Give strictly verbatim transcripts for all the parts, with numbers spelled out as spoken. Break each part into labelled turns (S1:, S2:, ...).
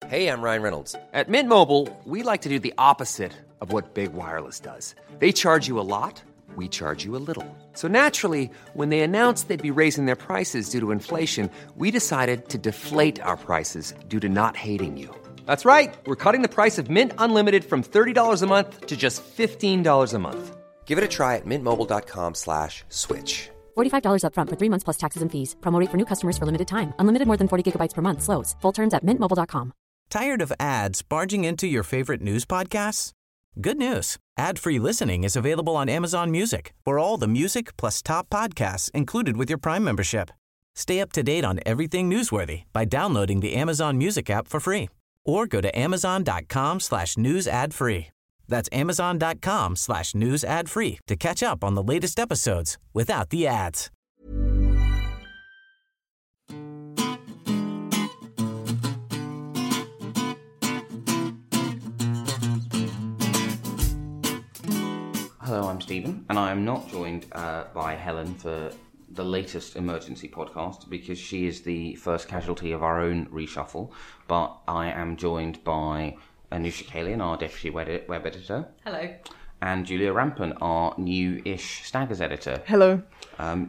S1: Hey, I'm Ryan Reynolds.
S2: At Mint Mobile, we like to do the opposite of what Big Wireless does. They charge you a lot, we charge you a little. So naturally, when they announced they'd be raising their prices due to inflation, we decided to deflate our prices due to not hating you. That's right. We're cutting the price of Mint Unlimited from thirty dollars a month to just fifteen dollars a month.
S1: Give it a try at mintmobile.com slash switch.
S3: forty-five dollars up front for three months plus taxes and fees. Promo rate for new customers for limited time. Unlimited more than forty gigabytes per month. Slows full terms at mint mobile dot com.
S4: Tired of ads barging into your favorite news podcasts? Good news. Ad-free listening is available on Amazon Music for all the music plus top podcasts included with your Prime membership. Stay up to date on everything newsworthy by downloading the Amazon Music app for free or go to amazon.com slash news ad free. That's amazon.com slash news ad free to catch up on the latest episodes without the ads.
S5: Hello, I'm Stephen, and I am not joined uh, by Helen for the latest emergency podcast because she is the first casualty of our own reshuffle, but I am joined by Anusha Kalian, our deputy web, web editor.
S6: Hello.
S5: And Julia Rampen, our new-ish Staggers editor.
S7: Hello.
S5: Um,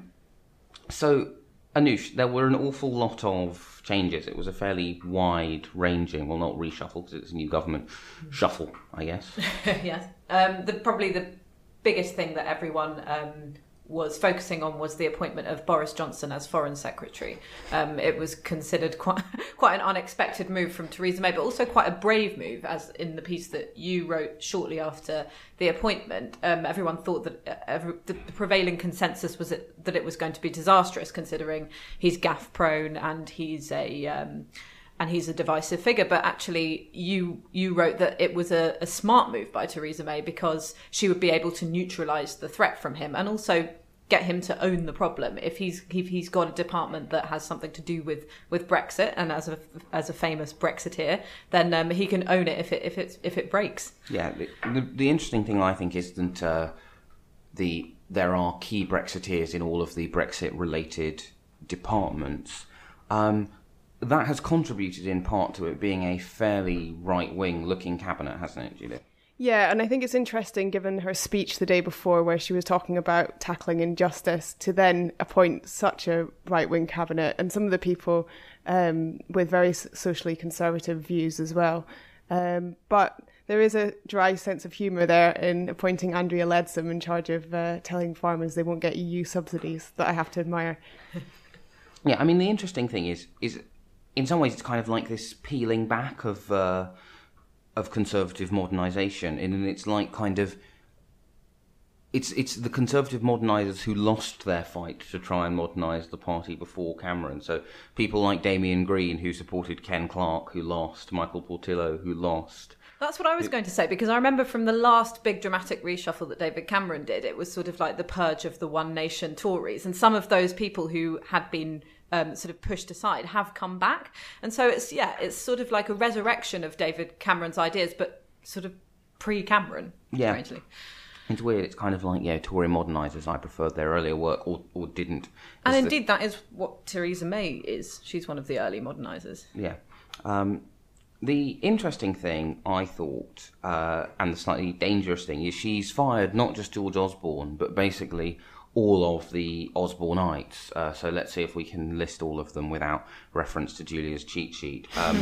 S5: so, Anush, there were an awful lot of changes. It was a fairly wide-ranging, well, not reshuffle because it's a new government, shuffle, I guess.
S6: Yes. Um, the, probably the biggest thing that everyone um, was focusing on was the appointment of Boris Johnson as Foreign Secretary. Um, it was considered quite quite an unexpected move from Theresa May, but also quite a brave move, as in the piece that you wrote shortly after the appointment. Um, everyone thought that uh, every, the prevailing consensus was that, that it was going to be disastrous, considering he's gaffe prone and he's a... Um, and he's a divisive figure, but actually you you wrote that it was a, a smart move by Theresa May because she would be able to neutralise the threat from him and also get him to own the problem. If he's if he's got a department that has something to do with, with Brexit, and as a as a famous Brexiteer, then um, he can own it if it if it if it breaks.
S5: Yeah, the the, the interesting thing I think is that uh, the there are key Brexiteers in all of the Brexit related departments. Um, That has contributed in part to it being a fairly right-wing looking cabinet, hasn't it, Julia?
S7: Yeah, and I think it's interesting, given her speech the day before where she was talking about tackling injustice, to then appoint such a right-wing cabinet and some of the people um, with very socially conservative views as well. Um, but there is a dry sense of humour there in appointing Andrea Leadsom in charge of uh, telling farmers they won't get E U subsidies that I have to admire.
S5: Yeah, I mean, the interesting thing is... is in some ways, it's kind of like this peeling back of uh, of conservative modernisation, and it's like kind of it's it's the conservative modernisers who lost their fight to try and modernise the party before Cameron. So people like Damien Green, who supported Ken Clarke, who lost, Michael Portillo, who lost.
S6: That's what I was going to say, because I remember from the last big dramatic reshuffle that David Cameron did, it was sort of like the purge of the One Nation Tories, and some of those people who had been Um, sort of pushed aside have come back, and so it's yeah it's sort of like a resurrection of David Cameron's ideas, but sort of pre-Cameron.
S5: Yeah,
S6: strangely.
S5: It's weird. It's kind of like, yeah, Tory modernisers. I preferred their earlier work, or or didn't.
S6: And
S5: It's
S6: indeed,
S5: the,
S6: that is what Theresa May is. She's one of the early modernisers.
S5: Yeah. Um, the interesting thing, I thought, uh, and the slightly dangerous thing, is she's fired not just George Osborne, but basically all of the Osborneites. Uh, so let's see if we can list all of them without reference to Julia's cheat sheet. Um,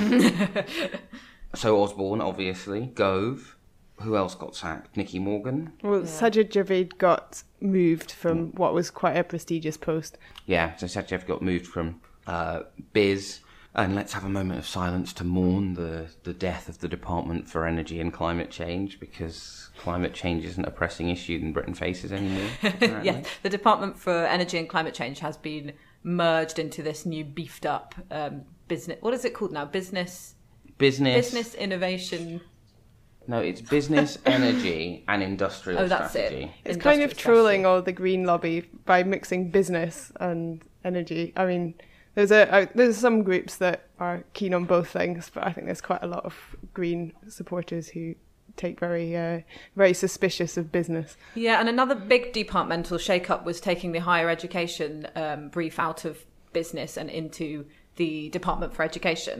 S5: so Osborne, obviously. Gove. Who else got sacked? Nicky Morgan?
S7: Well, yeah. Sajid Javid got moved from mm. what was quite a prestigious post.
S5: Yeah, so Sajid Javid got moved from uh, Biz. And let's have a moment of silence to mourn the, the death of the Department for Energy and Climate Change, because climate change isn't a pressing issue that Britain faces anymore.
S6: Yes, the Department for Energy and Climate Change has been merged into this new beefed up um, business. What is it called now? Business...
S5: Business...
S6: Business Innovation...
S5: No, it's Business, Energy and Industrial
S6: oh, that's
S5: Strategy.
S6: It.
S7: It's
S6: Industrial
S7: kind of
S6: strategy.
S7: trolling all the green lobby by mixing business and energy. I mean... There's a uh, there's some groups that are keen on both things, but I think there's quite a lot of Green supporters who take very uh, very suspicious of business.
S6: Yeah, and another big departmental shake-up was taking the higher education um, brief out of business and into the Department for Education.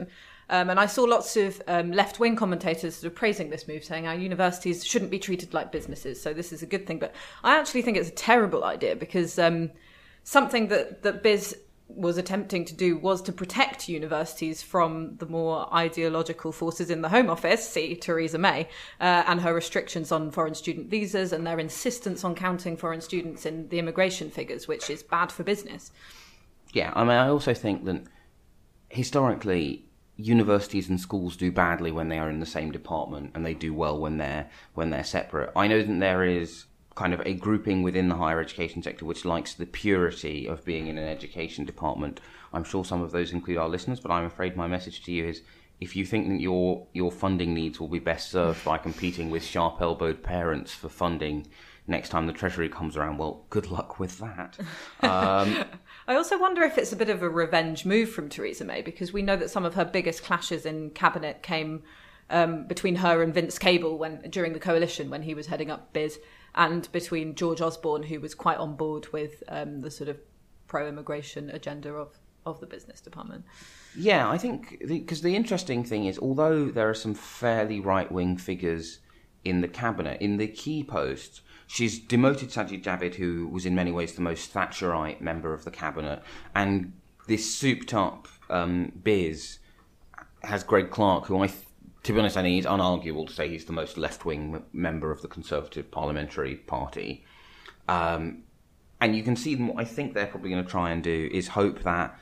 S6: Um, and I saw lots of um, left-wing commentators sort of praising this move, saying our universities shouldn't be treated like businesses, so this is a good thing. But I actually think it's a terrible idea, because um, something that, that Biz was attempting to do was to protect universities from the more ideological forces in the Home Office, see Theresa May, uh, and her restrictions on foreign student visas and their insistence on counting foreign students in the immigration figures, which is bad for business.
S5: Yeah, I mean, I also think that historically, universities and schools do badly when they are in the same department, and they do well when they're when they're separate. I know that there is kind of a grouping within the higher education sector which likes the purity of being in an education department. I'm sure some of those include our listeners, but I'm afraid my message to you is, if you think that your your funding needs will be best served by competing with sharp-elbowed parents for funding next time the Treasury comes around, well, good luck with that. Um,
S6: I also wonder if it's a bit of a revenge move from Theresa May, because we know that some of her biggest clashes in cabinet came um, between her and Vince Cable when during the coalition when he was heading up Biz, and between George Osborne, who was quite on board with um, the sort of pro-immigration agenda of, of the business department.
S5: Yeah, I think, because the, the interesting thing is, although there are some fairly right-wing figures in the cabinet, in the key posts, she's demoted Sajid Javid, who was in many ways the most Thatcherite member of the cabinet, and this souped-up um, Biz has Greg Clark, who I, th- to be honest, I think it's unarguable to say he's the most left-wing member of the Conservative Parliamentary Party. Um, and you can see what I think they're probably going to try and do is hope that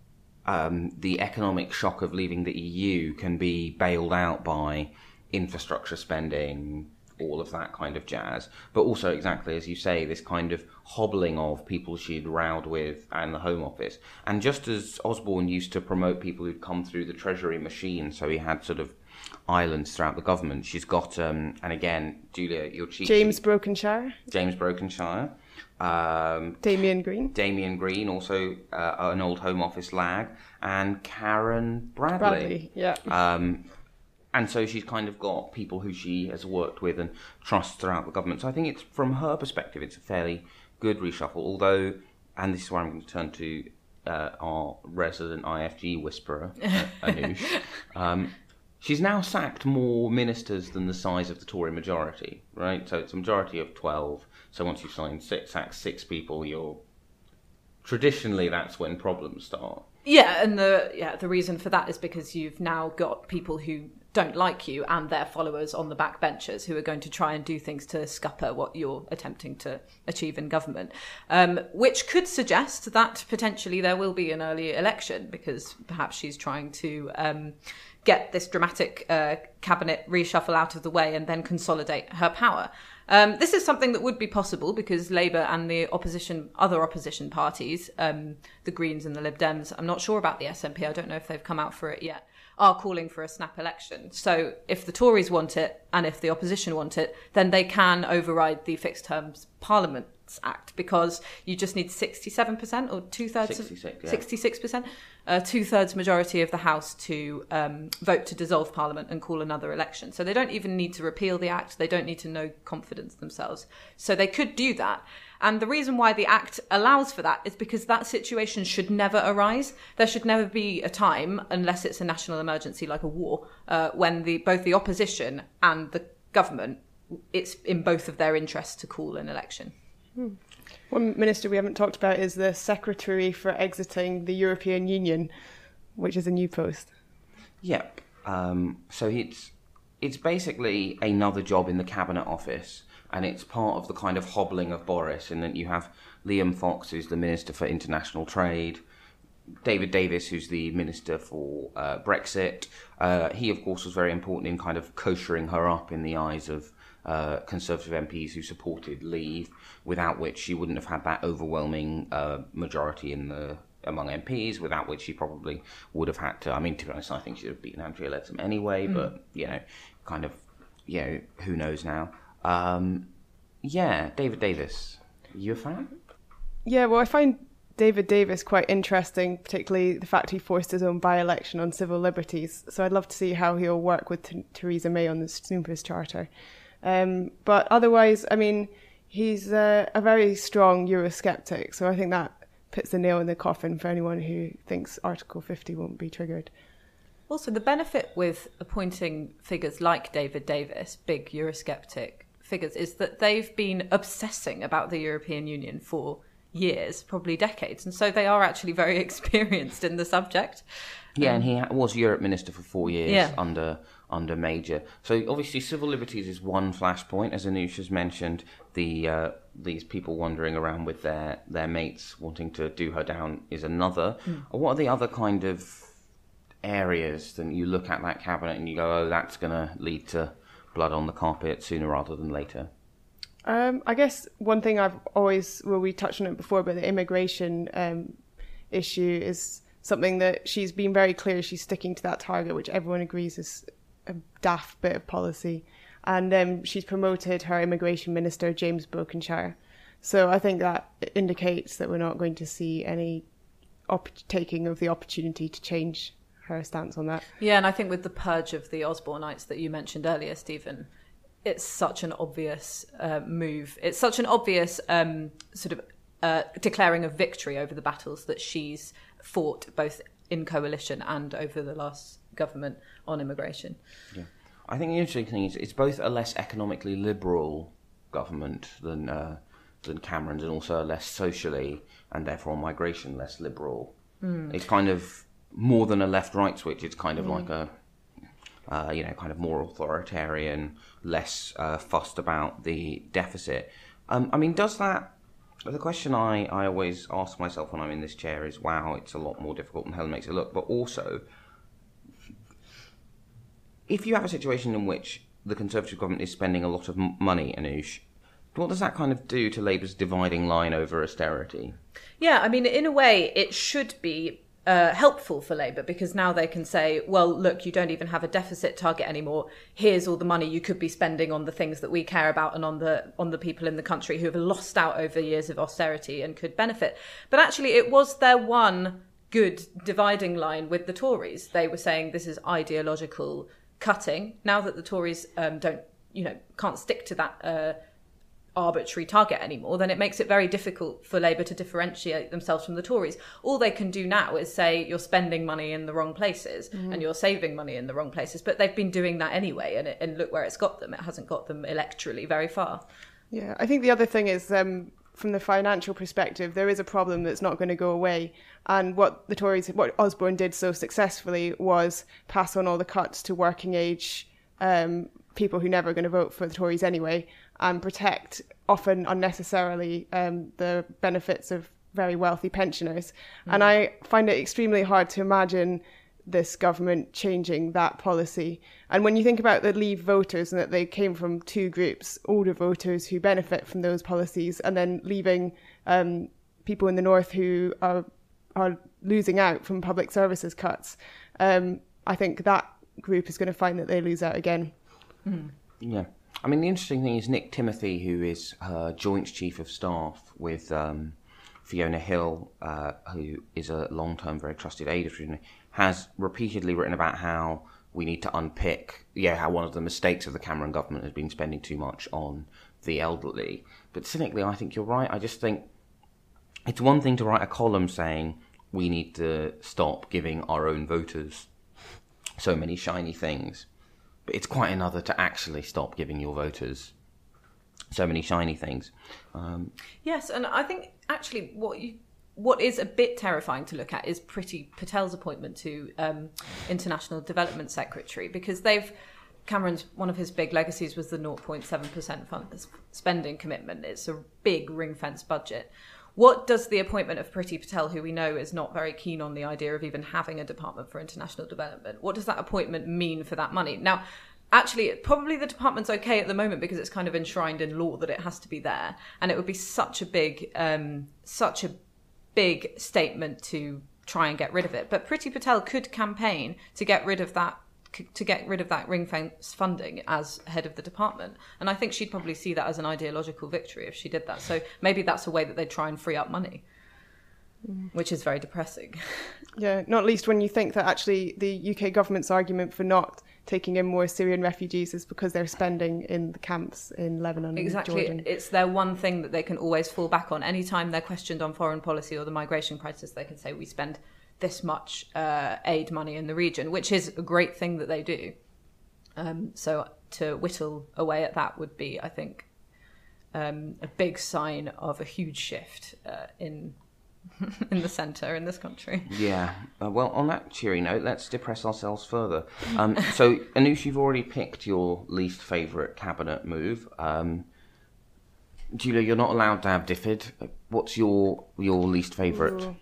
S5: um, the economic shock of leaving the E U can be bailed out by infrastructure spending, all of that kind of jazz, but also, exactly as you say, this kind of hobbling of people she'd rowed with and the Home Office. And just as Osborne used to promote people who'd come through the Treasury machine, so he had sort of islands throughout the government, she's got, um, and again, Julia, your chief...
S7: James Brokenshire.
S5: James Brokenshire. Um,
S7: Damien Green.
S5: Damien Green, also uh, an old Home Office lag, and Karen Bradley.
S7: Bradley, yeah.
S5: Um, And so she's kind of got people who she has worked with and trusts throughout the government. So I think it's, from her perspective, it's a fairly good reshuffle. Although, and this is where I'm going to turn to uh, our resident I F G whisperer, uh, Anoush. Um, she's now sacked more ministers than the size of the Tory majority, right? So it's a majority of twelve. So once you've signed six, sacked six people, you're... Traditionally, that's when problems start.
S6: Yeah, and the yeah the reason for that is because you've now got people who don't like you and their followers on the backbenchers who are going to try and do things to scupper what you're attempting to achieve in government, um, which could suggest that potentially there will be an early election, because perhaps she's trying to um, get this dramatic uh, cabinet reshuffle out of the way and then consolidate her power. Um, this is something that would be possible because Labour and the opposition, other opposition parties, um, the Greens and the Lib Dems, I'm not sure about the S N P, I don't know if they've come out for it yet, are calling for a snap election. So if the Tories want it and if the opposition want it, then they can override the Fixed Terms Parliaments Act, because you just need sixty-seven percent or two-thirds
S5: sixty-six,
S6: of
S5: yeah.
S6: sixty-six percent, uh, two-thirds majority of the House to um, vote to dissolve Parliament and call another election. So they don't even need to repeal the Act. They don't need to know confidence themselves. So they could do that. And the reason why the Act allows for that is because that situation should never arise. There should never be a time, unless it's a national emergency like a war, uh, when the both the opposition and the government, it's in both of their interests to call an election.
S7: Hmm. One minister we haven't talked about is the Secretary for Exiting the European Union, which is a new post.
S5: Yep. Um, so it's it's basically another job in the Cabinet Office, and it's part of the kind of hobbling of Boris, in that you have Liam Fox, who's the Minister for International Trade, David Davis, who's the Minister for uh, Brexit. Uh, he, of course, was very important in kind of koshering her up in the eyes of uh, Conservative M Ps who supported Leave, without which she wouldn't have had that overwhelming uh, majority in the among M Ps, without which she probably would have had to, I mean, to be honest, I think she would have beaten Andrea Leadsom anyway, mm. but, you know, kind of, you know, who knows now. Um, yeah, David Davis, you a fan?
S7: Yeah, well, I find David Davis quite interesting, particularly the fact he forced his own by-election on civil liberties. So I'd love to see how he'll work with T- Theresa May on the Snoopers Charter. Um, but otherwise, I mean, he's uh, a very strong Eurosceptic, so I think that puts the nail in the coffin for anyone who thinks Article fifty won't be triggered.
S6: Also, the benefit with appointing figures like David Davis, big Eurosceptic figures, is that they've been obsessing about the European Union for years, probably decades, and so they are actually very experienced in the subject.
S5: Yeah,
S6: um,
S5: and he was Europe Minister for four years
S6: yeah.
S5: under under Major. So obviously civil liberties is one flashpoint, as Anoush has mentioned. The uh, these people wandering around with their, their mates wanting to do her down is another. Mm. What are the other kind of areas that you look at that cabinet and you go, oh, that's going to lead to blood on the carpet sooner rather than later?
S7: Um, I guess one thing I've always, well, we touched on it before, but the immigration um, issue is something that she's been very clear she's sticking to that target, which everyone agrees is a daft bit of policy. And um, she's promoted her immigration minister, James Brokenshire. So I think that indicates that we're not going to see any op- taking of the opportunity to change her stance on that.
S6: Yeah, and I think with the purge of the Osbornites that you mentioned earlier, Stephen, it's such an obvious uh, move. It's such an obvious um, sort of uh, declaring of victory over the battles that she's fought both in coalition and over the last government on immigration.
S5: Yeah, I think the interesting thing is it's both a less economically liberal government than uh, than Cameron's, and also a less socially and therefore on migration less liberal. Mm. It's kind of more than a left-right switch. It's kind of mm. like a uh, you know kind of more authoritarian, less uh, fussed about the deficit. Um, I mean, does that? The question I, I always ask myself when I'm in this chair is, wow, it's a lot more difficult than Helen makes it look. But also, if you have a situation in which the Conservative government is spending a lot of m- money, Anoush, what does that kind of do to Labour's dividing line over austerity?
S6: Yeah, I mean, in a way, it should be uh, helpful for Labour, because now they can say, well, look, you don't even have a deficit target anymore. Here's all the money you could be spending on the things that we care about and on the on the people in the country who have lost out over years of austerity and could benefit. But actually, it was their one good dividing line with the Tories. They were saying this is ideological cutting. Now that the Tories um, don't, you know, can't stick to that uh, arbitrary target anymore, then it makes it very difficult for Labour to differentiate themselves from the Tories. All they can do now is say you're spending money in the wrong places mm. and you're saving money in the wrong places. But they've been doing that anyway, and, it, and look where it's got them. It hasn't got them electorally very far.
S7: Yeah, I think the other thing is, um, from the financial perspective, there is a problem that's not going to go away. And what the Tories, what Osborne did so successfully was pass on all the cuts to working age um, people who never are going to vote for the Tories anyway, and protect, often unnecessarily, um, the benefits of very wealthy pensioners. Mm. And I find it extremely hard to imagine this government changing that policy. And when you think about the Leave voters and that they came from two groups, older voters who benefit from those policies, and then leaving um, people in the north who are are losing out from public services cuts, um, I think that group is going to find that they lose out again.
S6: Mm.
S5: Yeah. I mean, the interesting thing is Nick Timothy, who is her Joint Chief of Staff with um, Fiona Hill, uh, who is a long-term, very trusted aide of Fiona, has repeatedly written about how we need to unpick, yeah, how one of the mistakes of the Cameron government has been spending too much on the elderly. But cynically, I think you're right. I just think it's one thing to write a column saying we need to stop giving our own voters so many shiny things. But it's quite another to actually stop giving your voters so many shiny things. Um,
S6: yes, and I think actually what you, what is a bit terrifying to look at is Priti Patel's appointment to um, International Development Secretary, because they've Cameron's one of his big legacies was the zero point seven percent fund spending commitment. It's a big ring-fence budget. What does the appointment of Priti Patel, who we know is not very keen on the idea of even having a Department for International Development, what does that appointment mean for that money? Now, actually, probably the department's okay at the moment because it's kind of enshrined in law that it has to be there, and it would be such a big, um, such a big statement to try and get rid of it. But Priti Patel could campaign to get rid of that to get rid of that ring fence funding as head of the department. And I think she'd probably see that as an ideological victory if she did that. So maybe that's a way that they'd try and free up money, mm. which is very depressing.
S7: Yeah, not least when you think that actually the U K government's argument for not taking in more Syrian refugees is because they're spending in the camps in Lebanon
S6: exactly.
S7: and Jordan.
S6: It's their one thing that they can always fall back on. Anytime they're questioned on foreign policy or the migration crisis, they can say we spend this much uh, aid money in the region, which is a great thing that they do. Um, so to whittle away at that would be, I think, um, a big sign of a huge shift uh, in in the centre in this country.
S5: Yeah. Uh, well, on that cheery note, let's depress ourselves further. Um, so, Anoush, you've already picked your least favourite cabinet move. Um, Julia, you're not allowed to have differed. What's your your least favourite?
S7: Ooh.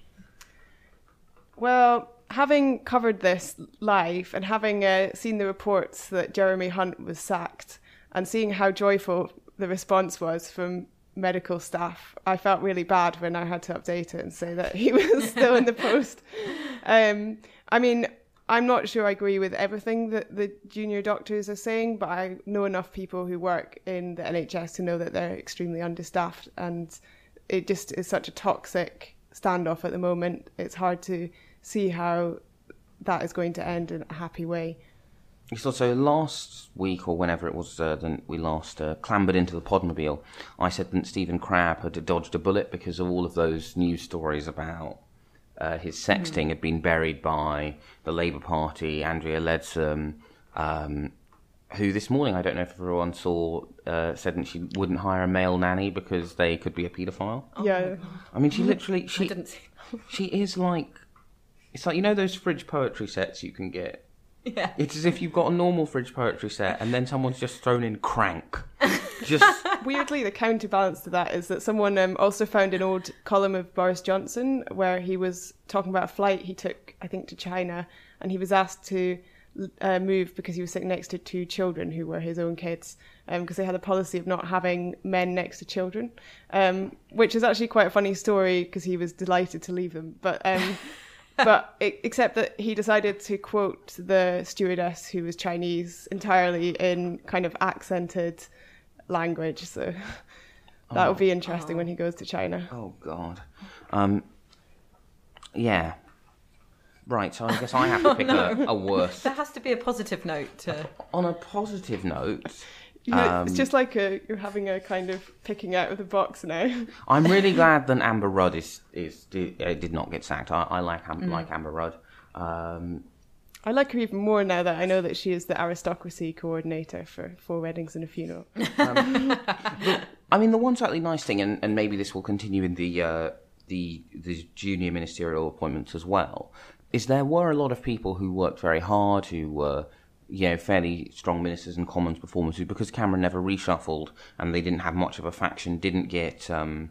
S7: Well, having covered this live and having uh, seen the reports that Jeremy Hunt was sacked and seeing how joyful the response was from medical staff, I felt really bad when I had to update it and say that he was still in the post. Um, I mean, I'm not sure I agree with everything that the junior doctors are saying, but I know enough people who work in the N H S to know that they're extremely understaffed, and it just is such a toxic standoff at the moment. It's hard to see how that is going to end in a happy way.
S5: So, so last week, or whenever it was uh, that we last uh, clambered into the Podmobile, I said that Stephen Crabb had dodged a bullet because of all of those news stories about uh, his sexting mm. had been buried by the Labour Party, Andrea Leadsom, um, who this morning, I don't know if everyone saw, uh, said that she wouldn't hire a male nanny because they could be a paedophile.
S7: Oh yeah.
S5: I mean, she literally... She,
S6: I didn't see that.
S5: She is like... It's like, you know those fridge poetry sets you can get?
S6: Yeah.
S5: It's as if you've got a normal fridge poetry set and then someone's just thrown in crank. Just
S7: weirdly, the counterbalance to that is that someone um, also found an old column of Boris Johnson where he was talking about a flight he took, I think, to China, and he was asked to uh, move because he was sitting next to two children who were his own kids, because um, they had a policy of not having men next to children, um, which is actually quite a funny story because he was delighted to leave them. But um, but it, except that he decided to quote the stewardess, who was Chinese, entirely in kind of accented language. So that
S5: oh.
S7: will be interesting oh. when he goes to China.
S5: Oh, God. Um, yeah. Right, so I guess I have to pick oh, no. a, a worse.
S6: There has to be a positive note to...
S5: On a positive note...
S7: Yeah,
S5: um,
S7: it's just like a, you're having a kind of picking out of the box now.
S5: I'm really glad that Amber Rudd is, is did, uh, did not get sacked. I, I like, Am- mm. like Amber Rudd. Um,
S7: I like her even more now that I know that she is the aristocracy coordinator for Four Weddings and a Funeral. Um,
S5: the, I mean, the one slightly nice thing, and, and maybe this will continue in the, uh, the the junior ministerial appointments as well, is there were a lot of people who worked very hard, who were... you know, fairly strong ministers and Commons performers who, because Cameron never reshuffled and they didn't have much of a faction, didn't get, um,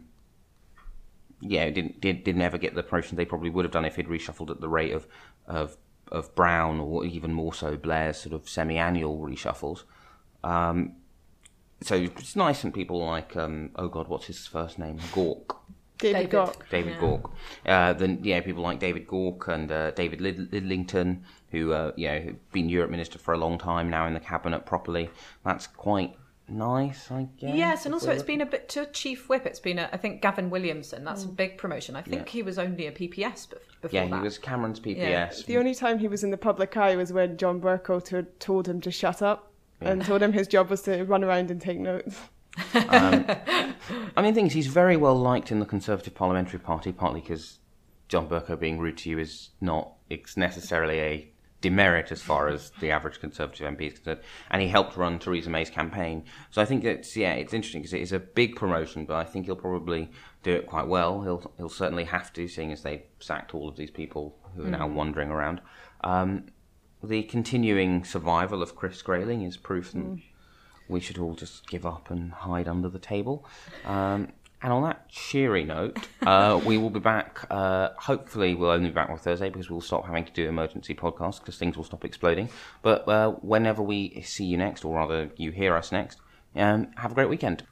S5: yeah, didn't did, didn't ever get the promotion they probably would have done if he'd reshuffled at the rate of of, of Brown, or even more so Blair's sort of semi-annual reshuffles. Um, so it's nice when people like, um, oh God, what's his first name? Gawke.
S7: David Gawke.
S5: David
S6: yeah.
S5: Gawke. Uh, then, yeah, people like David Gawke and uh, David Lid- Lidlington, who, uh, you know, have been Europe Minister for a long time, now in the Cabinet properly. That's quite nice, I guess.
S6: Yes, and also it's been a bit to Chief Whip. It's been, a, I think, Gavin Williamson. That's a big promotion. I think yeah. he was only a P P S before
S5: Yeah,
S6: that.
S5: he was Cameron's P P S.
S6: Yeah.
S7: The only time he was in the public eye was when John Bercow told him to shut up yeah. and told him his job was to run around and take notes.
S5: um, I mean, things he's very well liked in the Conservative Parliamentary Party, partly because John Bercow being rude to you is not it's necessarily a demerit as far as the average Conservative M P is concerned, and he helped run Theresa May's campaign. So I think it's yeah, it's interesting because it is a big promotion, but I think he'll probably do it quite well. He'll he'll certainly have to, seeing as they sacked all of these people who are mm. now wandering around. Um, the continuing survival of Chris Grayling is proof that mm. we should all just give up and hide under the table. Um, and on that cheery note, uh, we will be back. Uh, hopefully, we'll only be back on Thursday because we'll stop having to do emergency podcasts because things will stop exploding. But uh, whenever we see you next, or rather you hear us next, um, have a great weekend.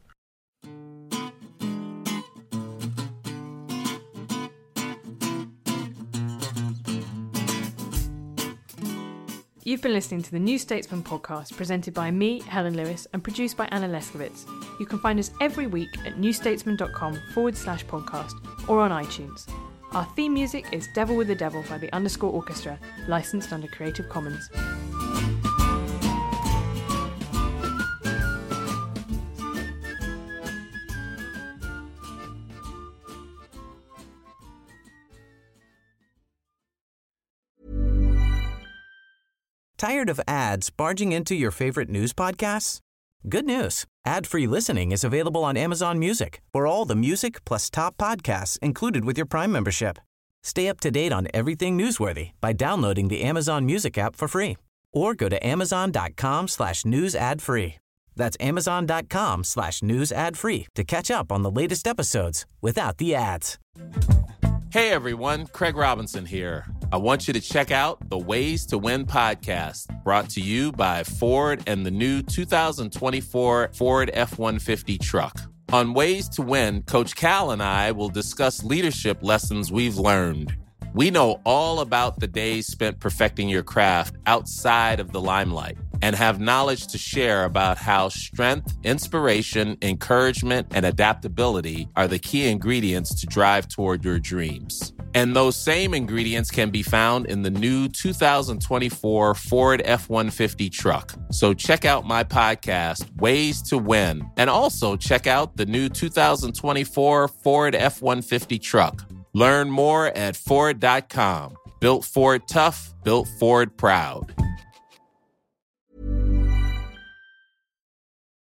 S8: You've been listening to the New Statesman podcast, presented by me, Helen Lewis, and produced by Anna Leskowitz. You can find us every week at newstatesman.com forward slash podcast or on iTunes. Our theme music is Devil with the Devil by the Underscore Orchestra, licensed under Creative Commons.
S4: Tired of ads barging into your favorite news podcasts? Good news. Ad-free listening is available on Amazon Music for all the music plus top podcasts included with your Prime membership. Stay up to date on everything newsworthy by downloading the Amazon Music app for free or go to amazon.com slash news ad free. That's amazon.com slash news ad free to catch up on the latest episodes without the ads.
S9: Hey everyone, Craig Robinson here. I want you to check out the Ways to Win podcast, brought to you by Ford and the new two thousand twenty-four Ford F one fifty truck. On Ways to Win, Coach Cal and I will discuss leadership lessons we've learned. We know all about the days spent perfecting your craft outside of the limelight and have knowledge to share about how strength, inspiration, encouragement, and adaptability are the key ingredients to drive toward your dreams. And those same ingredients can be found in the new two thousand twenty-four Ford F one fifty truck. So check out my podcast, Ways to Win, and also check out the new two thousand twenty-four Ford F one fifty truck. Learn more at Ford dot com. Built Ford tough, built Ford proud.